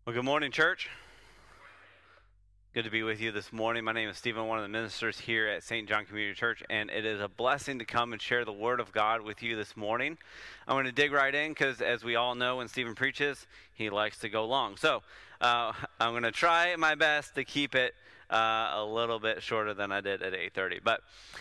Well, good morning, church. Good to be with you this morning. My name is Stephen, one of the ministers here at St. John Community Church, and it is a blessing to come and share the Word of God with you this morning. I'm going to dig right in because, as we all know, when Stephen preaches, he likes to go long. So I'm going to try my best to keep it a little bit shorter than I did at 8:30. But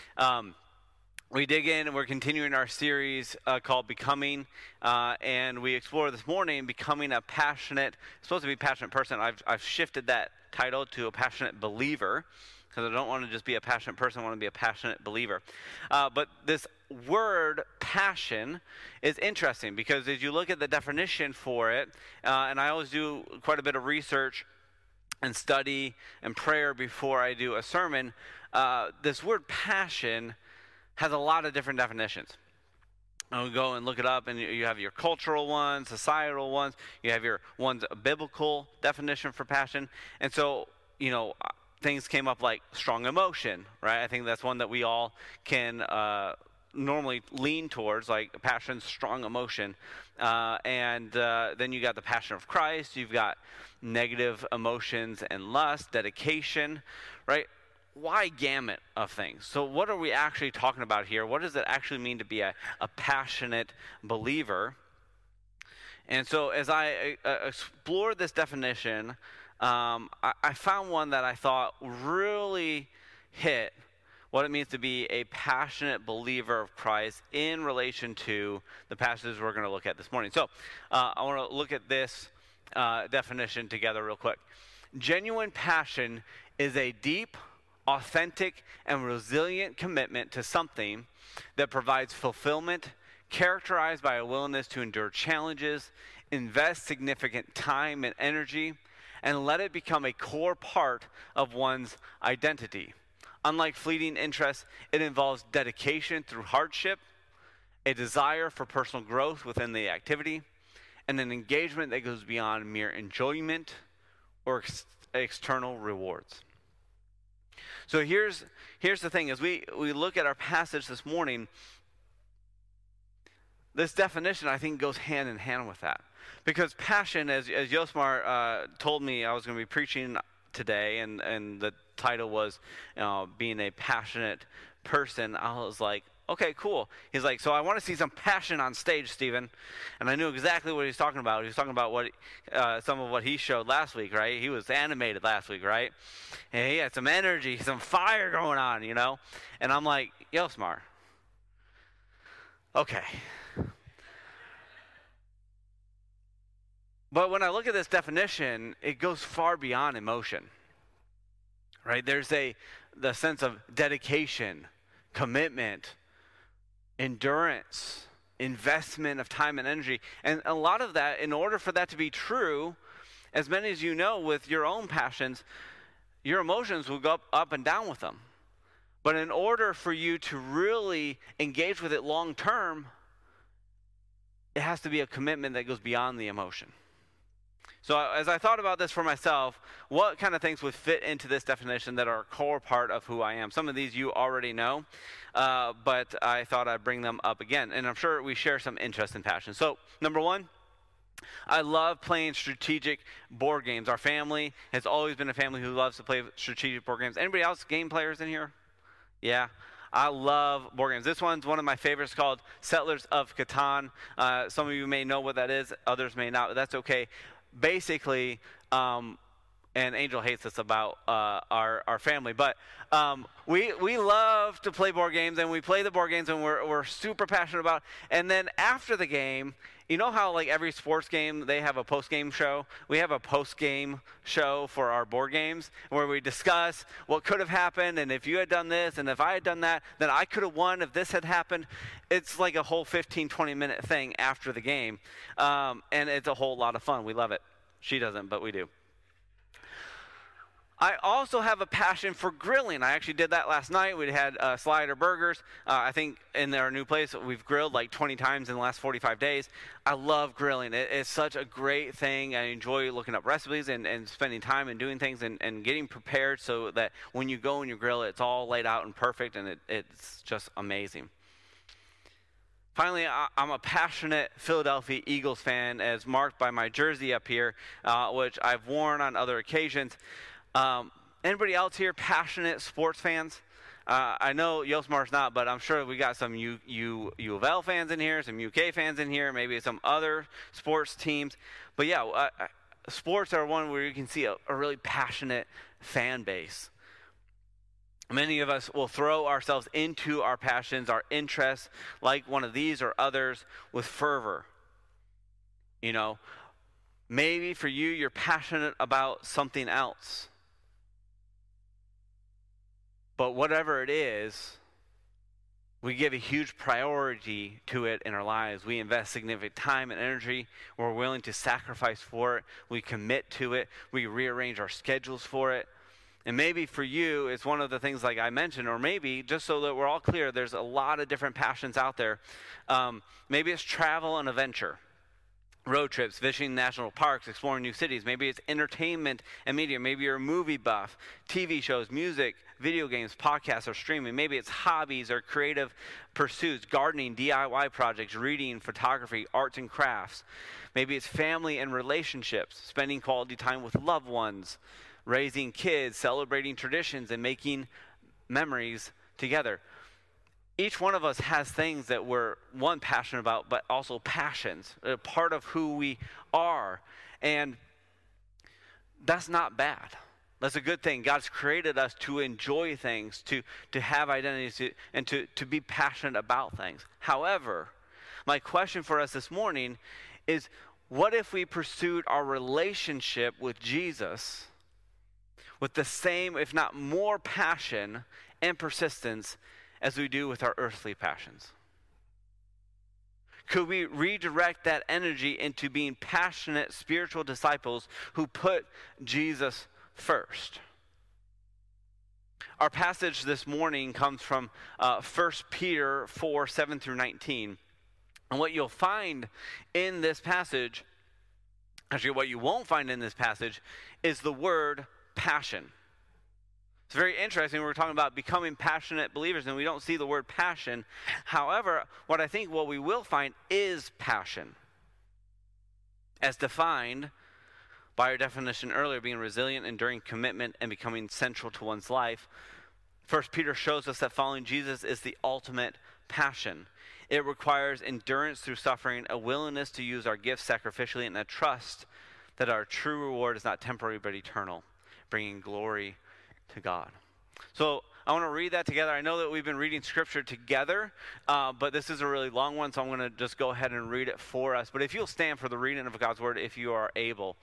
we dig in, and we're continuing our series called Becoming, and we explore this morning becoming a passionate, supposed to be passionate person. I've shifted that title to a passionate believer, because I don't want to just be a passionate person, I want to be a passionate believer. But this word passion is interesting, because as you look at the definition for it, and I always do quite a bit of research and study and prayer before I do a sermon, this word passion has a lot of different definitions. I'll go and look it up, and you have your cultural ones, societal ones, you have your one's biblical definition for passion. And so, things came up like strong emotion, right? I think that's one that we all can normally lean towards, like passion, strong emotion. And then you got the passion of Christ, you've got negative emotions and lust, dedication, right? Wide gamut of things. So what are we actually talking about here? What does it actually mean to be a passionate believer? And so as I explored this definition, I found one that I thought really hit what it means to be a passionate believer of Christ in relation to the passages we're going to look at this morning. So I want to look at this definition together real quick. Genuine passion is a deep, authentic, and resilient commitment to something that provides fulfillment, characterized by a willingness to endure challenges, invest significant time and energy, and let it become a core part of one's identity. Unlike fleeting interest, it involves dedication through hardship, a desire for personal growth within the activity, and an engagement that goes beyond mere enjoyment or external rewards. So here's the thing. As we look at our passage this morning, this definition, I think, goes hand in hand with that. Because passion, as Yosmar told me I was going to be preaching today, and the title was being a passionate person, I was like, okay, cool. He's like, so I want to see some passion on stage, Stephen. And I knew exactly what he was talking about. He was talking about what some of what he showed last week, right? He was animated last week, right? And he had some energy, some fire going on, And I'm like, Yosmar, okay. But when I look at this definition, it goes far beyond emotion, right? There's the sense of dedication, commitment, endurance, investment of time and energy. And a lot of that, in order for that to be true, as many as you know with your own passions, your emotions will go up and down with them. But in order for you to really engage with it long term, it has to be a commitment that goes beyond the emotion. So as I thought about this for myself, what kind of things would fit into this definition that are a core part of who I am? Some of these you already know, but I thought I'd bring them up again. And I'm sure we share some interest and passion. So number one, I love playing strategic board games. Our family has always been a family who loves to play strategic board games. Anybody else game players in here? Yeah. I love board games. This one's one of my favorites, called Settlers of Catan. Some of you may know what that is. Others may not, but that's okay. Basically, and Angel hates this about our family, but we love to play board games, and we play the board games, and we're super passionate about. And then after the game, you know how like every sports game they have a post-game show? We have a post-game show for our board games where we discuss what could have happened, and if you had done this, and if I had done that, then I could have won if this had happened. It's like a whole 15-20 minute thing after the game, and it's a whole lot of fun. We love it. She doesn't, but we do. I also have a passion for grilling. I actually did that last night. We had Slider Burgers. I think in our new place, we've grilled like 20 times in the last 45 days. I love grilling. It's such a great thing. I enjoy looking up recipes and spending time and doing things and getting prepared so that when you go and you grill, it's all laid out and perfect, and it's just amazing. Finally, I'm a passionate Philadelphia Eagles fan, as marked by my jersey up here, which I've worn on other occasions. Anybody else here passionate sports fans? I know Yosmar's not, but I'm sure we got some U of L fans in here, some UK fans in here, maybe some other sports teams. But yeah, sports are one where you can see a really passionate fan base. Many of us will throw ourselves into our passions, our interests, like one of these or others, with fervor. You know, maybe for you, you're passionate about something else. But whatever it is, we give a huge priority to it in our lives. We invest significant time and energy. We're willing to sacrifice for it. We commit to it. We rearrange our schedules for it. And maybe for you, it's one of the things like I mentioned, or maybe, just so that we're all clear, there's a lot of different passions out there. Maybe it's travel and adventure, road trips, visiting national parks, exploring new cities. Maybe it's entertainment and media. Maybe you're a movie buff, TV shows, music, video games, podcasts, or streaming. Maybe it's hobbies or creative pursuits, gardening, DIY projects, reading, photography, arts and crafts. Maybe it's family and relationships, spending quality time with loved ones, raising kids, celebrating traditions, and making memories together. Each one of us has things that we're, one, passionate about, but also passions, a part of who we are. And that's not bad. That's a good thing. God's created us to enjoy things, to have identities, and to be passionate about things. However, my question for us this morning is, what if we pursued our relationship with Jesus with the same, if not more, passion and persistence as we do with our earthly passions? Could we redirect that energy into being passionate spiritual disciples who put Jesus first? Our passage this morning comes from 1 Peter 4, 7 through 19. And what you'll find in this passage, actually what you won't find in this passage, is the word passion. It's very interesting. We're talking about becoming passionate believers, and we don't see the word passion. However, what we will find is passion, as defined by our definition earlier, being resilient, enduring commitment, and becoming central to one's life. 1 Peter shows us that following Jesus is the ultimate passion. It requires endurance through suffering, a willingness to use our gifts sacrificially, and a trust that our true reward is not temporary but eternal, bringing glory to God. So I want to read that together. I know that we've been reading scripture together, but this is a really long one, so I'm going to just go ahead and read it for us. But if you'll stand for the reading of God's word, if you are able.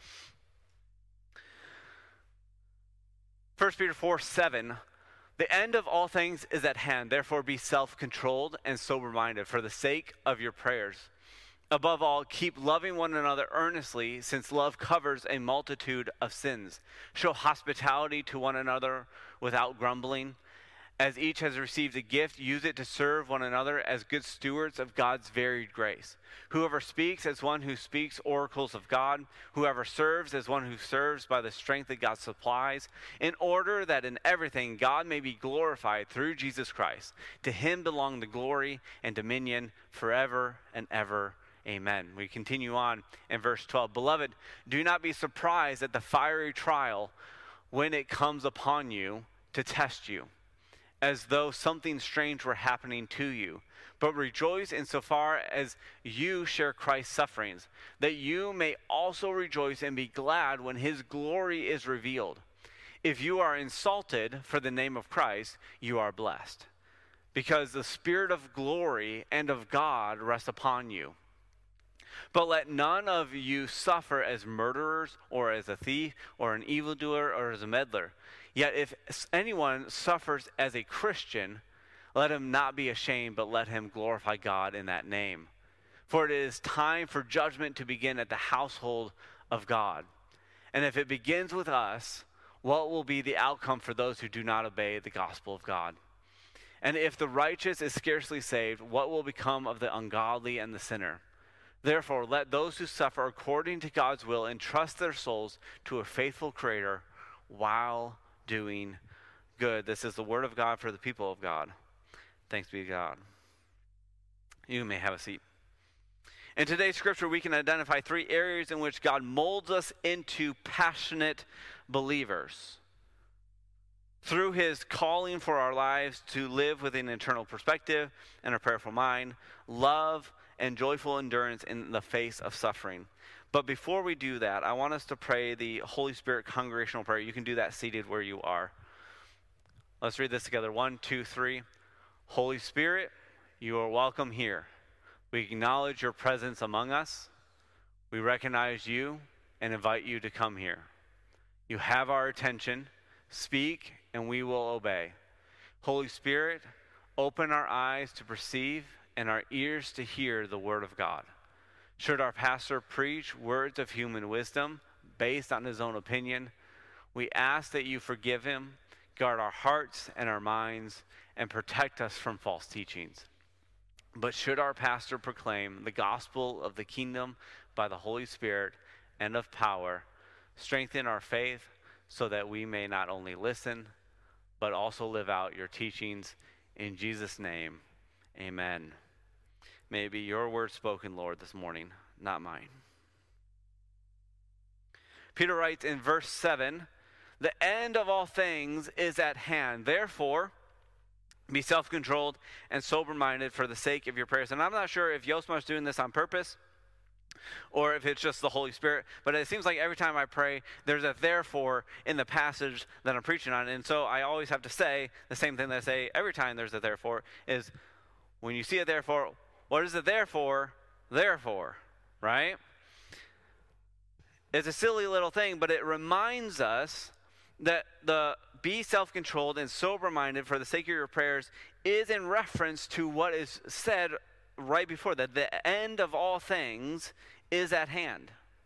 1 Peter 4, 7. The end of all things is at hand. Therefore be self-controlled and sober-minded for the sake of your prayers. Above all, keep loving one another earnestly, since love covers a multitude of sins. Show hospitality to one another without grumbling. As each has received a gift, use it to serve one another as good stewards of God's varied grace. Whoever speaks as one who speaks oracles of God. Whoever serves as one who serves by the strength that God supplies, in order that in everything God may be glorified through Jesus Christ. To him belong the glory and dominion forever and ever. Amen. We continue on in verse 12. Beloved, do not be surprised at the fiery trial when it comes upon you to test you, as though something strange were happening to you. But rejoice insofar as you share Christ's sufferings, that you may also rejoice and be glad when his glory is revealed. If you are insulted for the name of Christ, you are blessed, because the Spirit of glory and of God rests upon you. But let none of you suffer as murderers, or as a thief, or an evildoer, or as a meddler. Yet if anyone suffers as a Christian, let him not be ashamed, but let him glorify God in that name. For it is time for judgment to begin at the household of God. And if it begins with us, what will be the outcome for those who do not obey the gospel of God? And if the righteous is scarcely saved, what will become of the ungodly and the sinner? Therefore, let those who suffer according to God's will entrust their souls to a faithful Creator while doing good. This is the word of God for the people of God. Thanks be to God. You may have a seat. In today's scripture, we can identify 3 areas in which God molds us into passionate believers. Through his calling for our lives to live with an eternal perspective and a prayerful mind, love and joyful endurance in the face of suffering. But before we do that, I want us to pray the Holy Spirit congregational prayer. You can do that seated where you are. Let's read this together. 1, 2, 3. Holy Spirit, you are welcome here. We acknowledge your presence among us. We recognize you and invite you to come here. You have our attention. Speak, and we will obey. Holy Spirit, open our eyes to perceive and our ears to hear the word of God. Should our pastor preach words of human wisdom based on his own opinion, we ask that you forgive him, guard our hearts and our minds, and protect us from false teachings. But should our pastor proclaim the gospel of the kingdom by the Holy Spirit and of power, strengthen our faith so that we may not only listen, but also live out your teachings. In Jesus' name, amen. May it be your word spoken, Lord, this morning, not mine. Peter writes in verse 7, the end of all things is at hand. Therefore, be self-controlled and sober-minded for the sake of your prayers. And I'm not sure if Yosmar's doing this on purpose or if it's just the Holy Spirit, but it seems like every time I pray, there's a therefore in the passage that I'm preaching on. And so I always have to say the same thing that I say every time there's a therefore is when you see a therefore, what is it therefore? Therefore, right? It's a silly little thing, but it reminds us that the be self-controlled and sober-minded for the sake of your prayers is in reference to what is said right before that. The end of all things is at hand.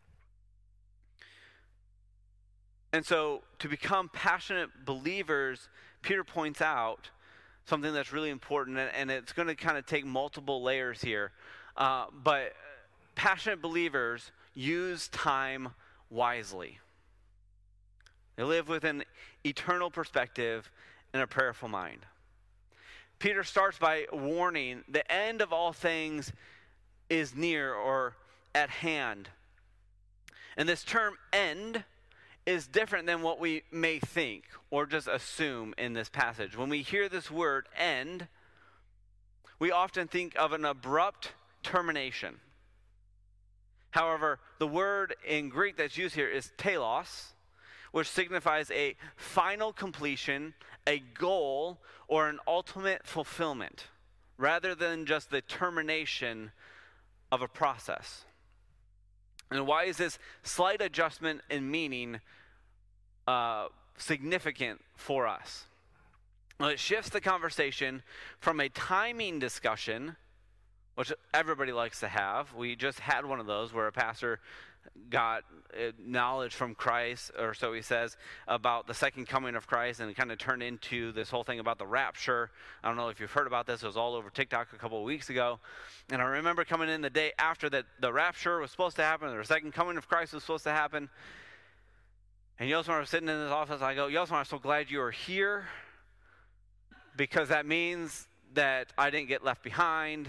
And so to become passionate believers, Peter points out something that's really important, and it's going to kind of take multiple layers here. But passionate believers use time wisely. They live with an eternal perspective and a prayerful mind. Peter starts by warning the end of all things is near or at hand. And this term end is different than what we may think or just assume in this passage. When we hear this word end, we often think of an abrupt termination. However, the word in Greek that's used here is telos, which signifies a final completion, a goal, or an ultimate fulfillment, rather than just the termination of a process. And why is this slight adjustment in meaning significant for us? Well, it shifts the conversation from a timing discussion, which everybody likes to have. We just had one of those where a pastor got knowledge from Christ, or so he says, about the second coming of Christ, and it kind of turned into this whole thing about the rapture. I don't know if you've heard about this. It was all over TikTok a couple of weeks ago. And I remember coming in the day after that the rapture was supposed to happen, or the second coming of Christ was supposed to happen. And Yosmar was sitting in his office. I go, Yosmar, I'm so glad you are here, because that means that I didn't get left behind.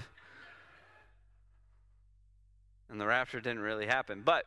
And the rapture didn't really happen. But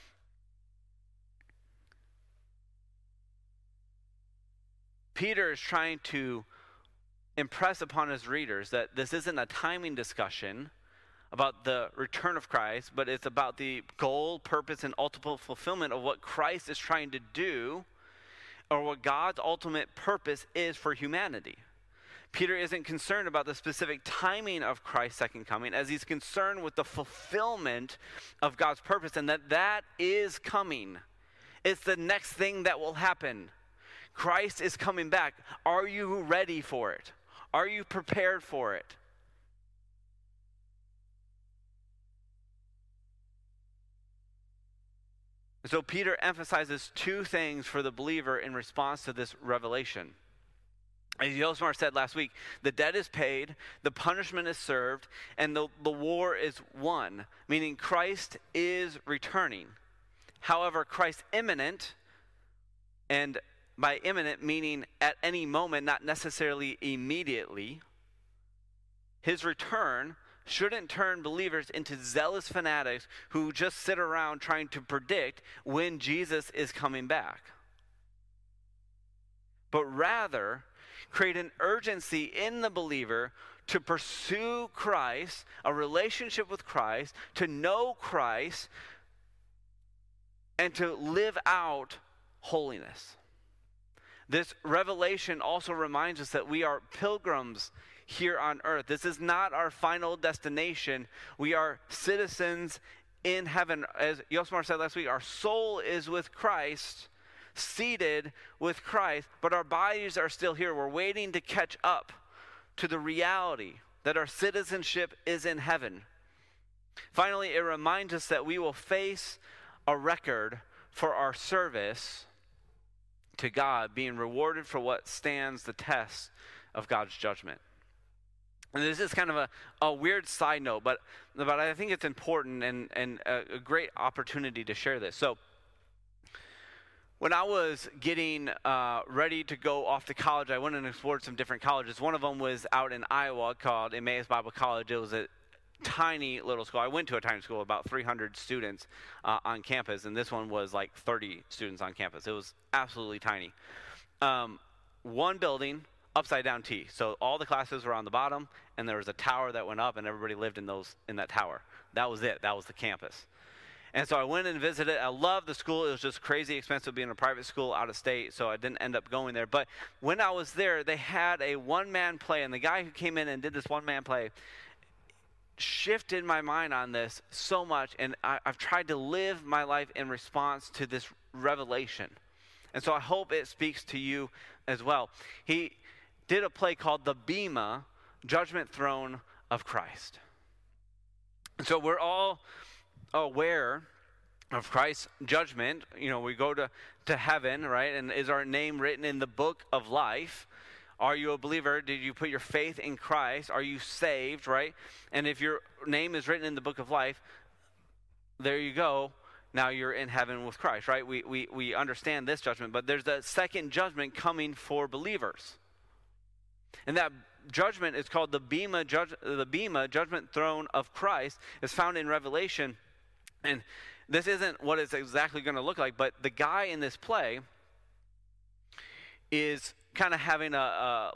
Peter is trying to impress upon his readers that this isn't a timing discussion about the return of Christ, but it's about the goal, purpose, and ultimate fulfillment of what Christ is trying to do, or what God's ultimate purpose is for humanity. Peter isn't concerned about the specific timing of Christ's second coming, as he's concerned with the fulfillment of God's purpose, and that is coming. It's the next thing that will happen. Christ is coming back. Are you ready for it? Are you prepared for it? So Peter emphasizes two things for the believer in response to this revelation. As Yosmar said last week, the debt is paid, the punishment is served, and the war is won, meaning Christ is returning. However, Christ's imminent, and by imminent meaning at any moment, not necessarily immediately, his return shouldn't turn believers into zealous fanatics who just sit around trying to predict when Jesus is coming back. But rather, create an urgency in the believer to pursue Christ, a relationship with Christ, to know Christ, and to live out holiness. This revelation also reminds us that we are pilgrims here on earth. This is not our final destination. We are citizens in heaven. As Yosmar said last week, our soul is with Christ, seated with Christ, but our bodies are still here. We're waiting to catch up to the reality that our citizenship is in heaven. Finally, it reminds us that we will face a record for our service to God, being rewarded for what stands the test of God's judgment. And this is kind of a weird side note, but I think it's important and a great opportunity to share this. So, when I was getting ready to go off to college, I went and explored some different colleges. One of them was out in Iowa called Emmaus Bible College. It was a tiny little school. I went to a tiny school, about 300 students on campus, and this one was like 30 students on campus. It was absolutely tiny. One building, upside down T. So all the classes were on the bottom, and there was a tower that went up, and everybody lived in that tower. That was it. That was the campus. And so I went and visited. I loved the school. It was just crazy expensive being a private school out of state, so I didn't end up going there. But when I was there, they had a one-man play, and the guy who came in and did this one-man play shifted my mind on this so much, and I've tried to live my life in response to this revelation. And so I hope it speaks to you as well. He did a play called The Bema, Judgment Throne of Christ. And so we're all aware of Christ's judgment. You know, we go to heaven, right? And is our name written in the book of life? Are you a believer? Did you put your faith in Christ? Are you saved, right? And if your name is written in the book of life, there you go. Now you're in heaven with Christ, right? We understand this judgment, but there's a second judgment coming for believers. And that judgment is called the Bema, Judgment Throne of Christ. It's found in Revelation. And this isn't what it's exactly going to look like, but the guy in this play is kind of having a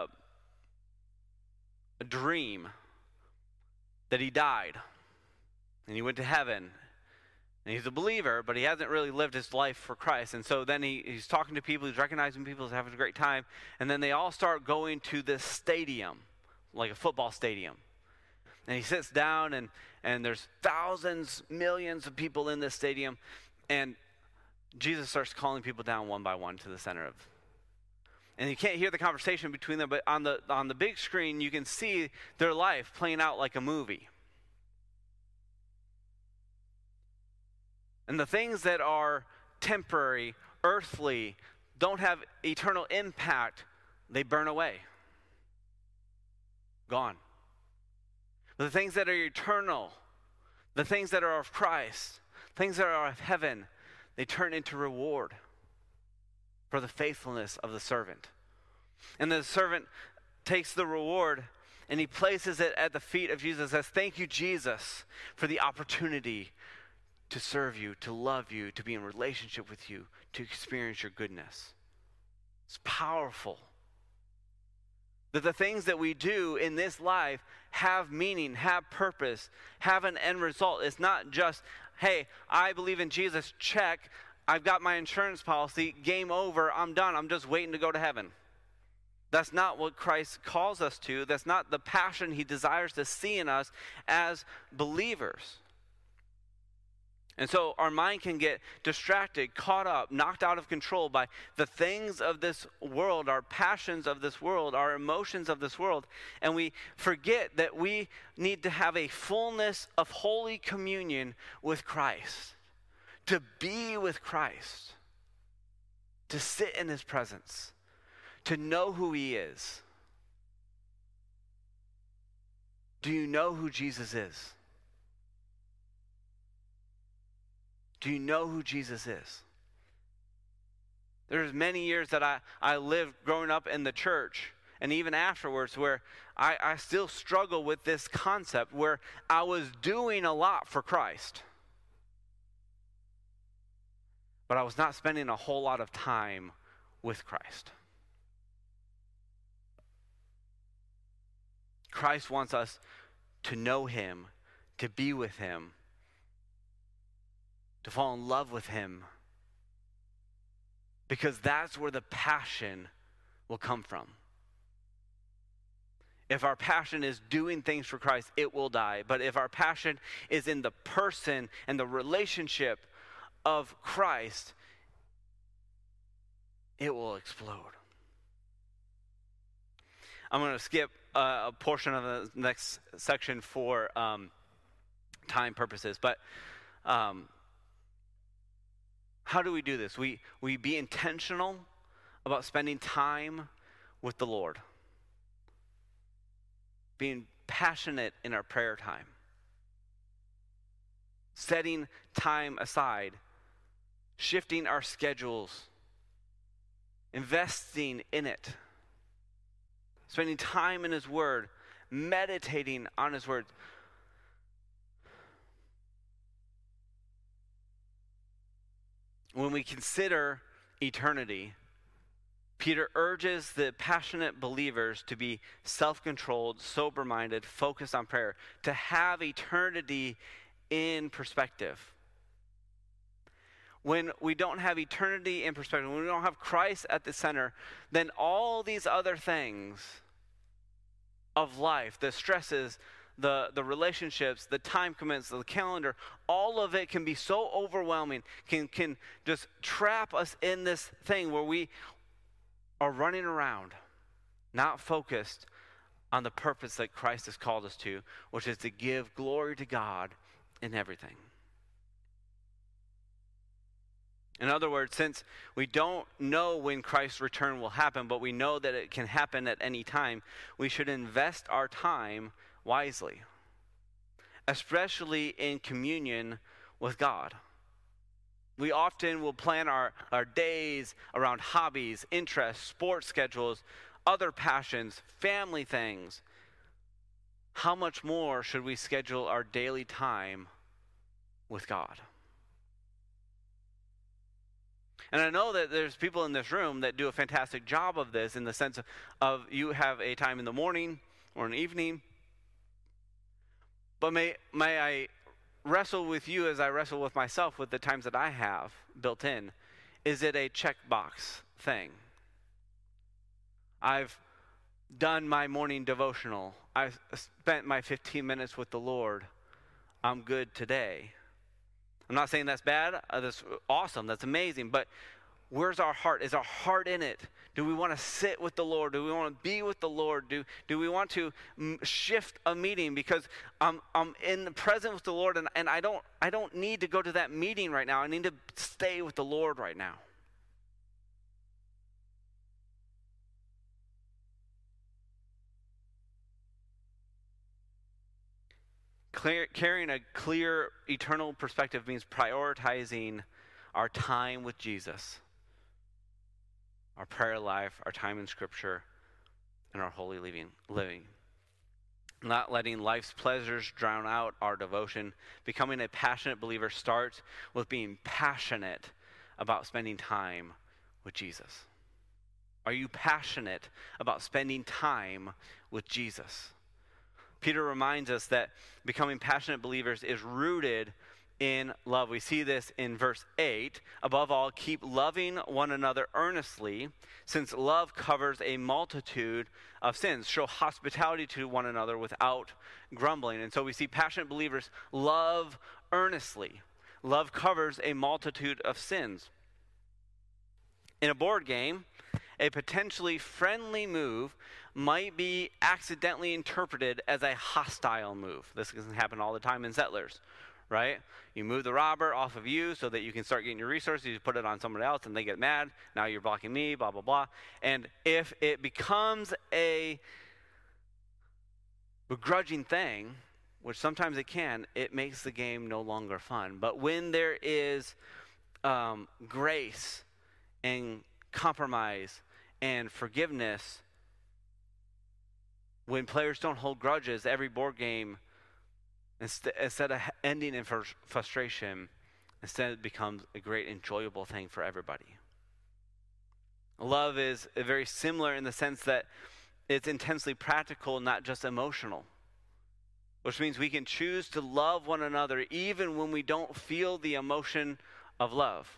dream that he died and he went to heaven, and he's a believer, but he hasn't really lived his life for Christ. And so then he's talking to people, he's recognizing people, he's having a great time, and then they all start going to this stadium, like a football stadium. And he sits down, and there's thousands, millions of people in this stadium, and Jesus starts calling people down one by one to the center of. And you can't hear the conversation between them, but on the big screen, you can see their life playing out like a movie. And the things that are temporary, earthly, don't have eternal impact, they burn away. Gone. But the things that are eternal, the things that are of Christ, things that are of heaven, they turn into reward for the faithfulness of the servant. And the servant takes the reward and he places it at the feet of Jesus and says, "Thank you, Jesus, for the opportunity to serve you, to love you, to be in relationship with you, to experience your goodness." It's powerful that the things that we do in this life have meaning, have purpose, have an end result. It's not just, hey, I believe in Jesus, check, I've got my insurance policy, game over, I'm done, I'm just waiting to go to heaven. That's not what Christ calls us to. That's not the passion he desires to see in us as believers. And so our mind can get distracted, caught up, knocked out of control by the things of this world, our passions of this world, our emotions of this world, and we forget that we need to have a fullness of holy communion with Christ, to be with Christ, to sit in his presence, to know who he is. Do you know who Jesus is? Do you know who Jesus is? There's many years that I lived growing up in the church, and even afterwards, where I still struggle with this concept where I was doing a lot for Christ, but I was not spending a whole lot of time with Christ. Christ wants us to know him, to be with him, to fall in love with him, because that's where the passion will come from. If our passion is doing things for Christ, it will die. But if our passion is in the person and the relationship of Christ, it will explode. I'm going to skip a portion of the next section for time purposes. But how do we do this? We be intentional about spending time with the Lord. Being passionate in our prayer time. Setting time aside. Shifting our schedules. Investing in it. Spending time in his word. Meditating on his word. When we consider eternity, Peter urges the passionate believers to be self-controlled, sober-minded, focused on prayer, to have eternity in perspective. When we don't have eternity in perspective, when we don't have Christ at the center, then all these other things of life, the stresses, the relationships, the time commitments, the calendar, all of it can be so overwhelming, can just trap us in this thing where we are running around, not focused on the purpose that Christ has called us to, which is to give glory to God in everything. In other words, since we don't know when Christ's return will happen, but we know that it can happen at any time, we should invest our time wisely, especially in communion with God. We often will plan our days around hobbies, interests, sports schedules, other passions, family things. How much more should we schedule our daily time with God? And I know that there's people in this room that do a fantastic job of this, in the sense of you have a time in the morning or an evening. But may I wrestle with you as I wrestle with myself with the times that I have built in. Is it a checkbox thing? I've done my morning devotional. I've spent my 15 minutes with the Lord. I'm good today. I'm not saying that's bad. That's awesome. That's amazing. But where's our heart? Is our heart in it? Do we want to sit with the Lord? Do we want to be with the Lord? Do we want to shift a meeting because I'm in the presence with the Lord, and I don't need to go to that meeting right now. I need to stay with the Lord right now. Carrying a clear eternal perspective means prioritizing our time with Jesus, our prayer life, our time in Scripture, and our holy living. Not letting life's pleasures drown out our devotion. Becoming a passionate believer starts with being passionate about spending time with Jesus. Are you passionate about spending time with Jesus? Peter reminds us that becoming passionate believers is rooted in love. We see this in verse 8. Above all, keep loving one another earnestly, since love covers a multitude of sins. Show hospitality to one another without grumbling. And so we see passionate believers love earnestly. Love covers a multitude of sins. In a board game, a potentially friendly move might be accidentally interpreted as a hostile move. This can happen all the time in Settlers, right? You move the robber off of you so that you can start getting your resources. You put it on someone else and they get mad. Now you're blocking me, blah, blah, blah. And if it becomes a begrudging thing, which sometimes it can, it makes the game no longer fun. But when there is grace and compromise and forgiveness, when players don't hold grudges, every board game, instead of ending in frustration, instead it becomes a great enjoyable thing for everybody. Love is very similar in the sense that it's intensely practical, not just emotional, which means we can choose to love one another even when we don't feel the emotion of love.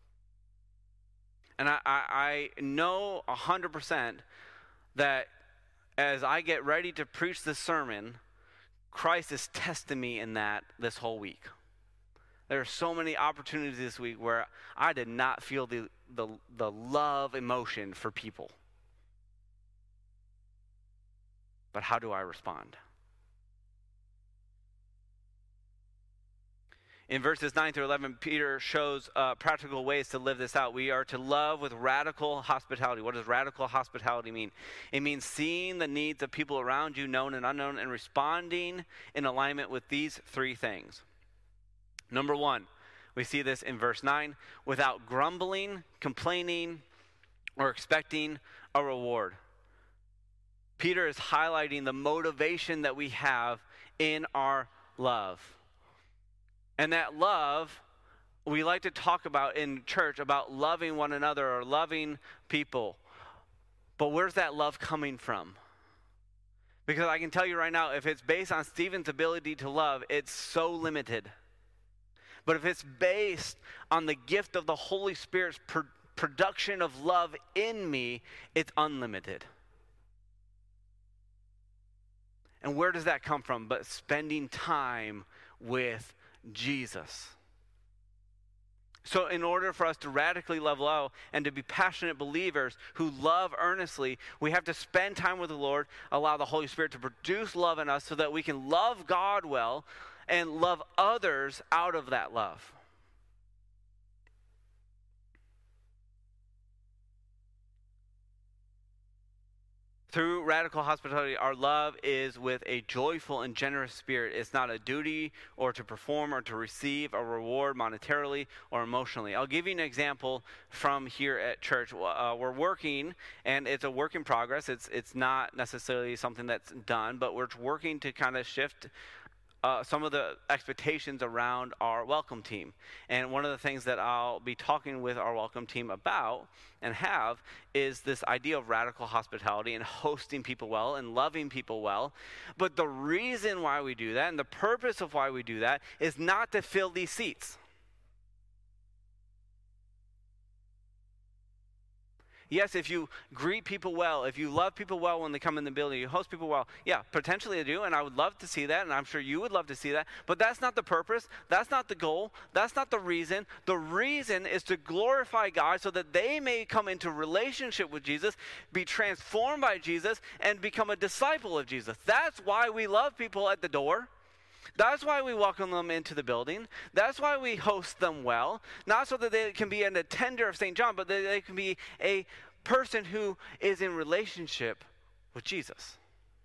And I know 100% that as I get ready to preach this sermon, Christ is testing me in that this whole week. There are so many opportunities this week where I did not feel the love emotion for people. But how do I respond? In verses 9 through 11, Peter shows practical ways to live this out. We are to love with radical hospitality. What does radical hospitality mean? It means seeing the needs of people around you, known and unknown, and responding in alignment with these three things. Number one, we see this in verse 9, without grumbling, complaining, or expecting a reward. Peter is highlighting the motivation that we have in our love. And that love, we like to talk about in church, about loving one another or loving people. But where's that love coming from? Because I can tell you right now, if it's based on Stephen's ability to love, it's so limited. But if it's based on the gift of the Holy Spirit's production of love in me, it's unlimited. And where does that come from? But spending time with Jesus. So in order for us to radically love well and to be passionate believers who love earnestly, we have to spend time with the Lord, allow the Holy Spirit to produce love in us so that we can love God well and love others out of that love. Through radical hospitality, our love is with a joyful and generous spirit. It's not a duty or to perform or to receive a reward monetarily or emotionally. I'll give you an example from here at church. We're working, and it's a work in progress. It's not necessarily something that's done, but we're working to kind of shift some of the expectations around our welcome team. And one of the things that I'll be talking with our welcome team about and have is this idea of radical hospitality and hosting people well and loving people well. But the reason why we do that and the purpose of why we do that is not to fill these seats. Yes, if you greet people well, if you love people well when they come in the building, you host people well, yeah, potentially I do, and I would love to see that, and I'm sure you would love to see that, but that's not the purpose, that's not the goal, that's not the reason. The reason is to glorify God so that they may come into relationship with Jesus, be transformed by Jesus, and become a disciple of Jesus. That's why we love people at the door. That's why we welcome them into the building. That's why we host them well. Not so that they can be an attender of St. John, but that they can be a person who is in relationship with Jesus.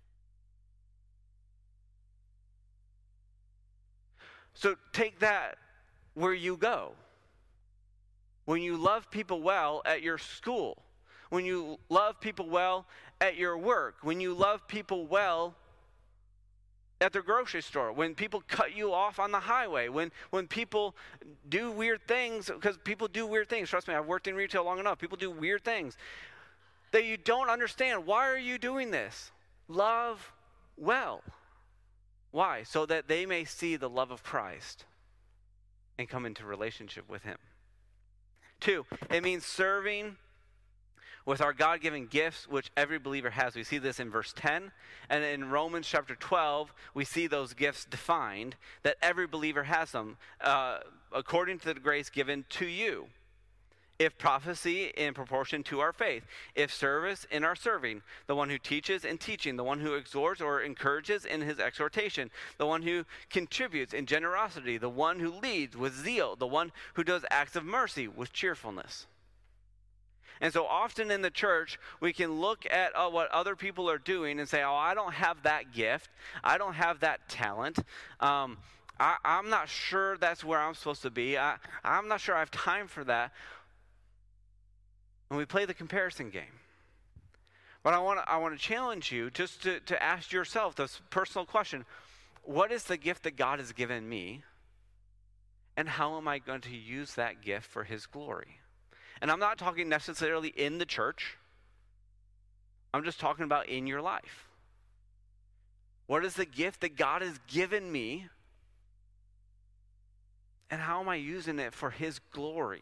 So take that where you go. When you love people well at your school, when you love people well at your work, when you love people well at the grocery store, when people cut you off on the highway, when people do weird things, because people do weird things. Trust me, I've worked in retail long enough. People do weird things that you don't understand. Why are you doing this? Love well. Why? So that they may see the love of Christ and come into relationship with him. 2, it means serving with our God-given gifts, which every believer has. We see this in verse 10. And in Romans chapter 12, we see those gifts defined, that every believer has them, according to the grace given to you. If prophecy, in proportion to our faith. If service, in our serving. The one who teaches, in teaching. The one who exhorts or encourages, in his exhortation. The one who contributes, in generosity. The one who leads, with zeal. The one who does acts of mercy, with cheerfulness. And so often in the church, we can look at what other people are doing and say, oh, I don't have that gift. I don't have that talent. I'm not sure that's where I'm supposed to be. I'm not sure I have time for that. And we play the comparison game. But I want to challenge you just to ask yourself this personal question. What is the gift that God has given me? And how am I going to use that gift for his glory? And I'm not talking necessarily in the church. I'm just talking about in your life. What is the gift that God has given me? And how am I using it for his glory?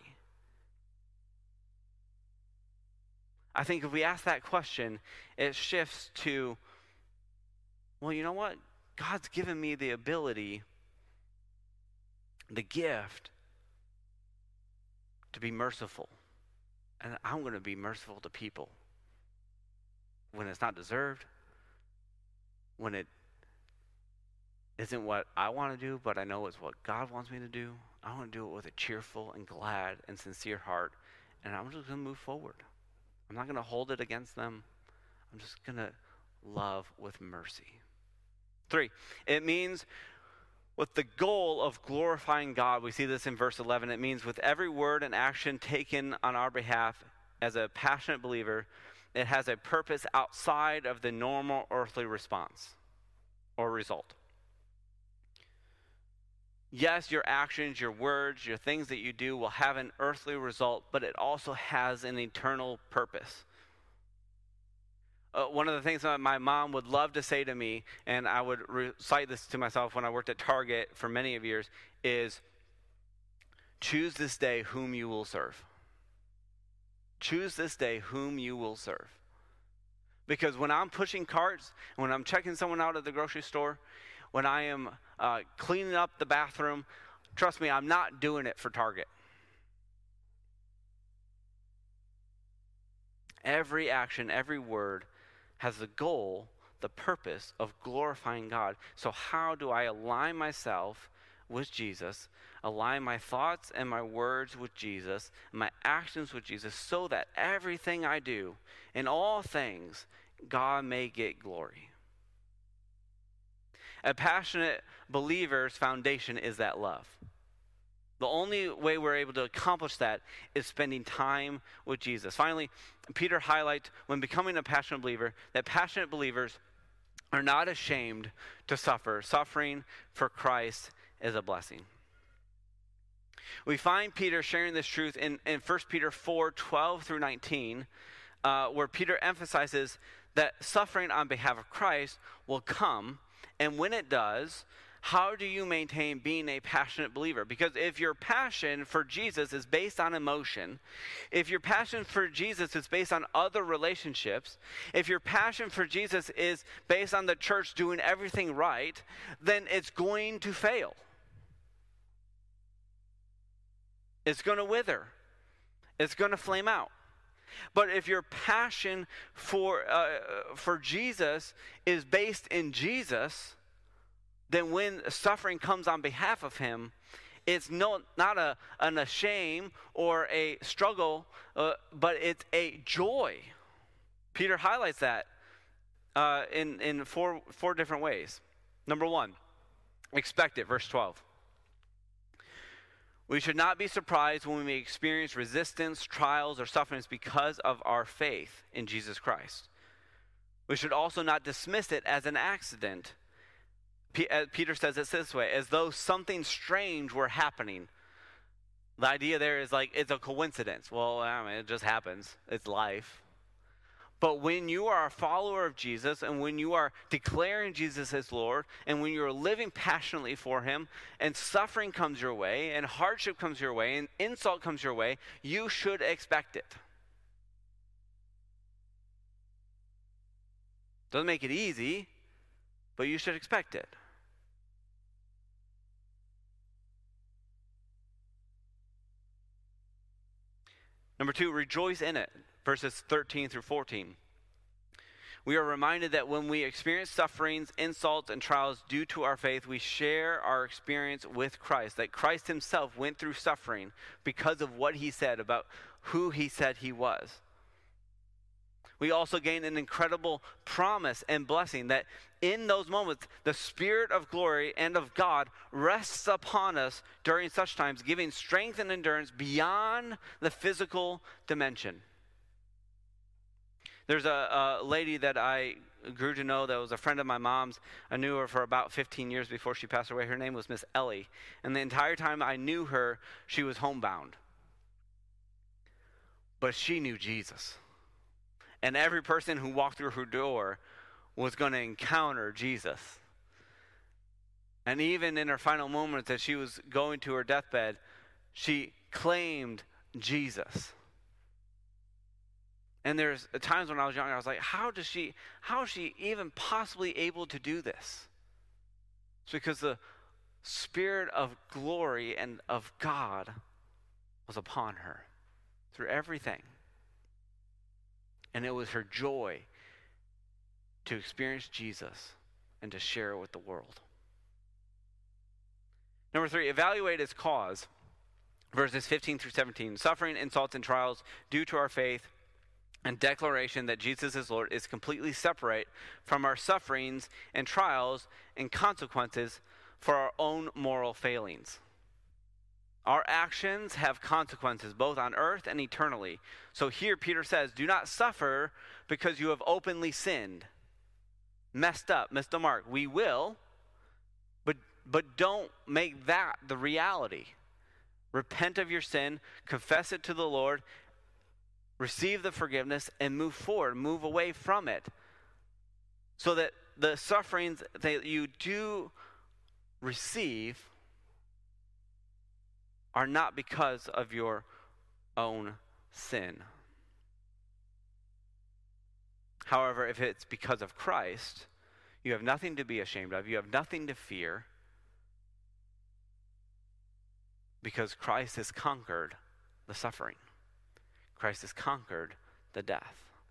I think if we ask that question, it shifts to, well, you know what? God's given me the ability, the gift, to be merciful. And I'm going to be merciful to people when it's not deserved, when it isn't what I want to do, but I know it's what God wants me to do. I want to do it with a cheerful and glad and sincere heart, and I'm just going to move forward. I'm not going to hold it against them. I'm just going to love with mercy. 3, it means with the goal of glorifying God. We see this in verse 11. It means with every word and action taken on our behalf as a passionate believer, it has a purpose outside of the normal earthly response or result. Yes, your actions, your words, your things that you do will have an earthly result, but it also has an eternal purpose. One of the things that my mom would love to say to me, and I would recite this to myself when I worked at Target for many of years, is choose this day whom you will serve. Choose this day whom you will serve. Because when I'm pushing carts, when I'm checking someone out at the grocery store, when I am cleaning up the bathroom, trust me, I'm not doing it for Target. Every action, every word has the goal, the purpose of glorifying God. So how do I align myself with Jesus, align my thoughts and my words with Jesus, and my actions with Jesus, so that everything I do, in all things, God may get glory? A passionate believer's foundation is that love. The only way we're able to accomplish that is spending time with Jesus. Finally, Peter highlights when becoming a passionate believer that passionate believers are not ashamed to suffer. Suffering for Christ is a blessing. We find Peter sharing this truth in 1 Peter 4:12 through 19, where Peter emphasizes that suffering on behalf of Christ will come. And when it does, how do you maintain being a passionate believer? Because if your passion for Jesus is based on emotion, if your passion for Jesus is based on other relationships, if your passion for Jesus is based on the church doing everything right, then it's going to fail. It's going to wither. It's going to flame out. But if your passion for Jesus is based in Jesus, then when suffering comes on behalf of him, it's not a shame or a struggle, but it's a joy. Peter highlights that in four different ways. Number 1, expect it, verse 12. We should not be surprised when we may experience resistance, trials, or sufferings because of our faith in Jesus Christ. We should also not dismiss it as an accident. Peter says it this way, as though something strange were happening. The idea there is like it's a coincidence. Well, I mean, it just happens. It's life. But when you are a follower of Jesus, and when you are declaring Jesus as Lord, and when you're living passionately for him, and suffering comes your way, and hardship comes your way, and insult comes your way, you should expect it. Doesn't make it easy, but you should expect it. Number 2, rejoice in it. Verses 13 through 14. We are reminded that when we experience sufferings, insults, and trials due to our faith, we share our experience with Christ. That Christ himself went through suffering because of what he said about who he said he was. We also gain an incredible promise and blessing that in those moments, the Spirit of glory and of God rests upon us during such times, giving strength and endurance beyond the physical dimension. There's a lady that I grew to know that was a friend of my mom's. I knew her for about 15 years before she passed away. Her name was Miss Ellie. And the entire time I knew her, she was homebound. But she knew Jesus. And every person who walked through her door was going to encounter Jesus. And even in her final moments as she was going to her deathbed, she claimed Jesus. And there's times when I was younger, I was like, how is she even possibly able to do this? It's because the Spirit of glory and of God was upon her through everything. And it was her joy to experience Jesus and to share it with the world. Number 3, evaluate its cause. Verses 15 through 17. Suffering, insults, and trials due to our faith and declaration that Jesus is Lord is completely separate from our sufferings and trials and consequences for our own moral failings. Our actions have consequences both on earth and eternally. So here Peter says, do not suffer because you have openly sinned, messed up, missed the mark. We will, but don't make that the reality. Repent of your sin, confess it to the Lord, receive the forgiveness, and move forward, move away from it. So that the sufferings that you do receive are not because of your own sin. However, if it's because of Christ, you have nothing to be ashamed of, you have nothing to fear, because Christ has conquered the suffering. Christ has conquered the death.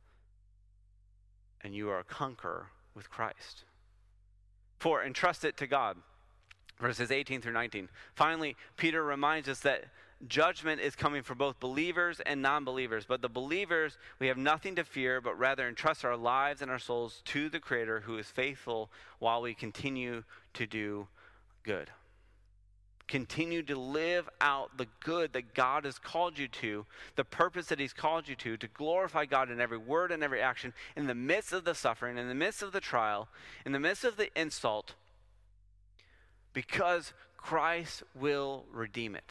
And you are a conqueror with Christ. 4, entrust it to God. Verses 18 through 19. Finally, Peter reminds us that judgment is coming for both believers and non-believers. But the believers, we have nothing to fear, but rather entrust our lives and our souls to the Creator who is faithful while we continue to do good. Continue to live out the good that God has called you to, the purpose that He's called you to glorify God in every word and every action, in the midst of the suffering, in the midst of the trial, in the midst of the insult, because Christ will redeem it.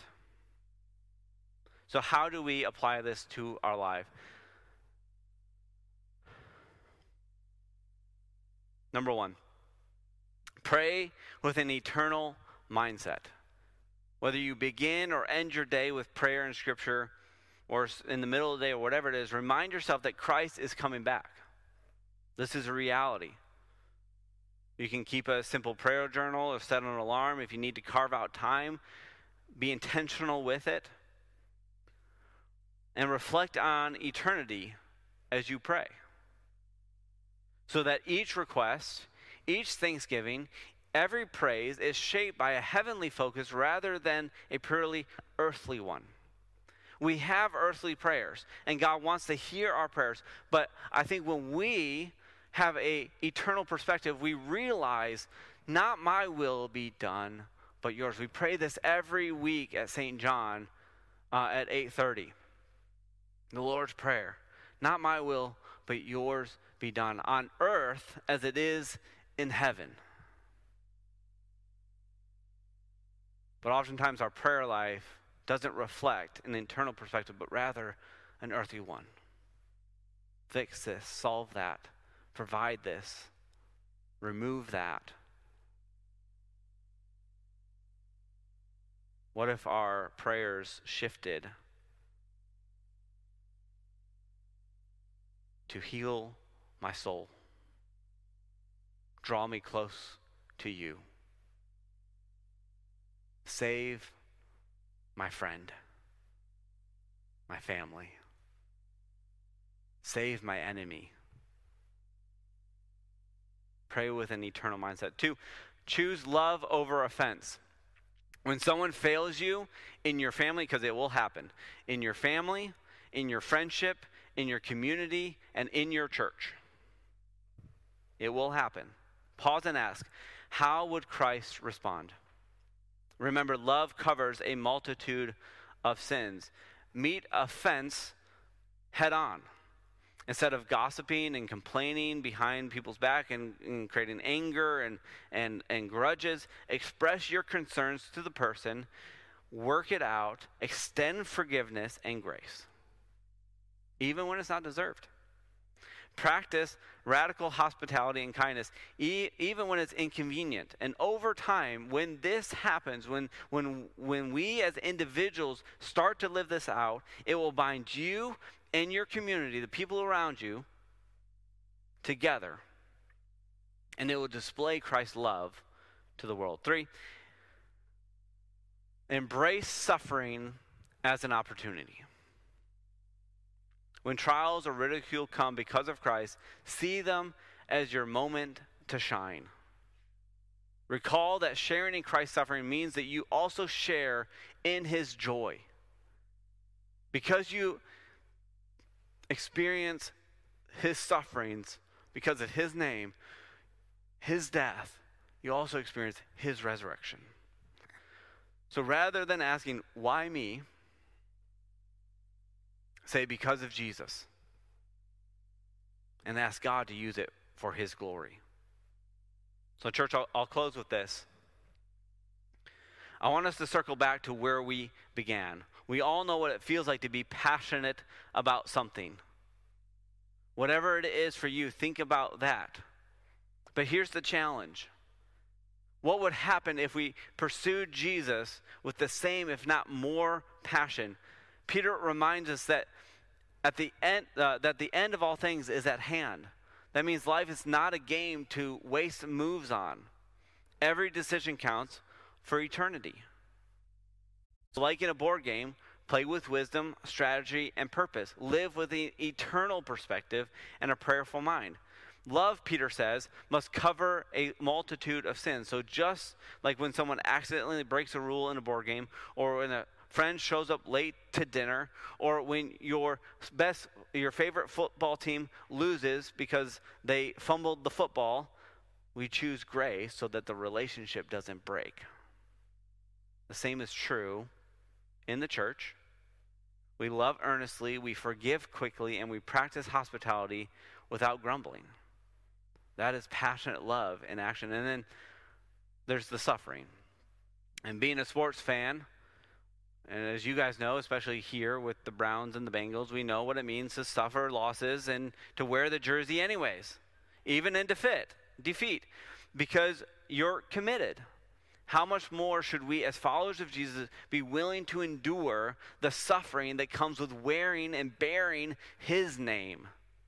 So how do we apply this to our life? Number 1, pray with an eternal mindset. Whether you begin or end your day with prayer and scripture, or in the middle of the day or whatever it is, remind yourself that Christ is coming back. This is a reality. You can keep a simple prayer journal or set an alarm. If you need to carve out time, be intentional with it. And reflect on eternity as you pray. So that each request, each thanksgiving, every praise is shaped by a heavenly focus rather than a purely earthly one. We have earthly prayers, and God wants to hear our prayers. But I think when we have an eternal perspective, we realize, not my will be done, but yours. We pray this every week at St. John at 8:30. The Lord's Prayer. Not my will, but yours be done on earth as it is in heaven. But oftentimes our prayer life doesn't reflect an internal perspective, but rather an earthly one. Fix this, solve that, provide this, remove that. What if our prayers shifted to heal my soul? Draw me close to you. Save my friend, my family. Save my enemy. Pray with an eternal mindset. 2, choose love over offense. When someone fails you in your family, because it will happen, in your family, in your friendship, in your community, and in your church, it will happen. Pause and ask, how would Christ respond? Remember, love covers a multitude of sins. Meet offense head on. Instead of gossiping and complaining behind people's back and creating anger and grudges, express your concerns to the person, work it out, extend forgiveness and grace, even when it's not deserved. Practice radical hospitality and kindness, even when it's inconvenient. And over time, when this happens, when we as individuals start to live this out, it will bind you and your community, the people around you, together. And it will display Christ's love to the world. 3, embrace suffering as an opportunity. When trials or ridicule come because of Christ, see them as your moment to shine. Recall that sharing in Christ's suffering means that you also share in his joy. Because you experience his sufferings because of his name, his death, you also experience his resurrection. So rather than asking, why me? Say, because of Jesus. And ask God to use it for his glory. So church, I'll close with this. I want us to circle back to where we began. We all know what it feels like to be passionate about something. Whatever it is for you, think about that. But here's the challenge. What would happen if we pursued Jesus with the same, if not more, passion? Peter reminds us that at the end of all things is at hand. That means life is not a game to waste moves on. Every decision counts for eternity. So like in a board game, play with wisdom, strategy, and purpose. Live with an eternal perspective and a prayerful mind. Love, Peter says, must cover a multitude of sins. So just like when someone accidentally breaks a rule in a board game, or when a friend shows up late to dinner, or when your favorite football team loses because they fumbled the football, we choose grace so that the relationship doesn't break. The same is true in the church. We love earnestly, we forgive quickly, and we practice hospitality without grumbling. That is passionate love in action. And then there's the suffering. And being a sports fan, and as you guys know, especially here with the Browns and the Bengals, we know what it means to suffer losses and to wear the jersey anyways, even in defeat, because you're committed. How much more should we, as followers of Jesus, be willing to endure the suffering that comes with wearing and bearing his name?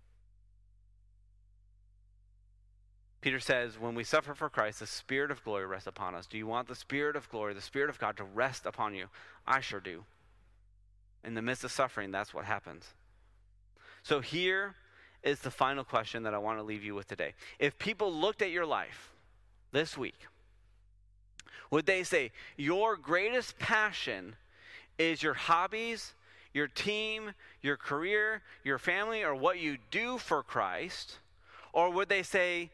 Peter says, when we suffer for Christ, the Spirit of glory rests upon us. Do you want the Spirit of glory, the Spirit of God, to rest upon you? I sure do. In the midst of suffering, that's what happens. So here is the final question that I want to leave you with today. If people looked at your life this week, would they say, your greatest passion is your hobbies, your team, your career, your family, or what you do for Christ? Or would they say,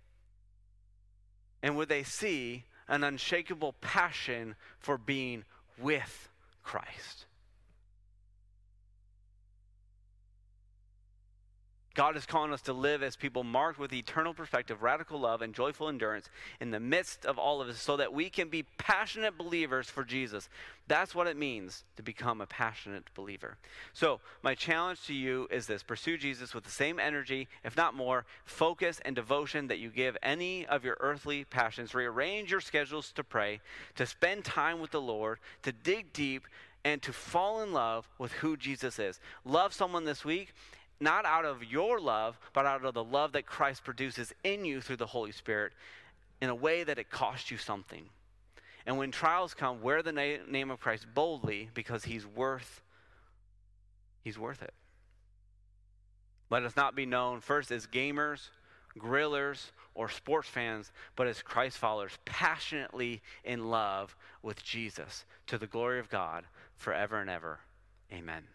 and would they see an unshakable passion for being with Christ? God is calling us to live as people marked with eternal perspective, radical love, and joyful endurance in the midst of all of this, so that we can be passionate believers for Jesus. That's what it means to become a passionate believer. So my challenge to you is this: pursue Jesus with the same energy, if not more, focus and devotion that you give any of your earthly passions. Rearrange your schedules to pray, to spend time with the Lord, to dig deep, and to fall in love with who Jesus is. Love someone this week, not out of your love, but out of the love that Christ produces in you through the Holy Spirit, in a way that it costs you something. And when trials come, wear the name of Christ boldly, because he's worth it. Let us not be known first as gamers, grillers, or sports fans, but as Christ followers, passionately in love with Jesus, to the glory of God forever and ever. Amen.